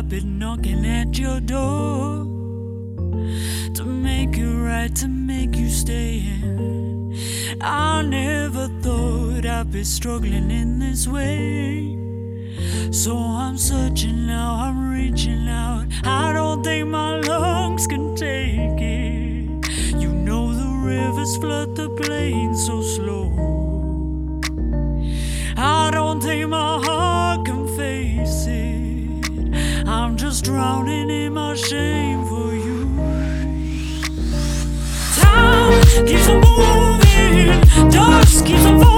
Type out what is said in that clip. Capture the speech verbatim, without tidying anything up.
I've been knocking at your door to make it right, to make you stay in. I never thought I'd be struggling in this way. So I'm searching now, I'm reaching out. I don't think my lungs can take it. You know the rivers flood the plains so slow. I don't think my heart can face it. I'm just drowning in my shame for you. Time keeps on moving, dust keeps on falling.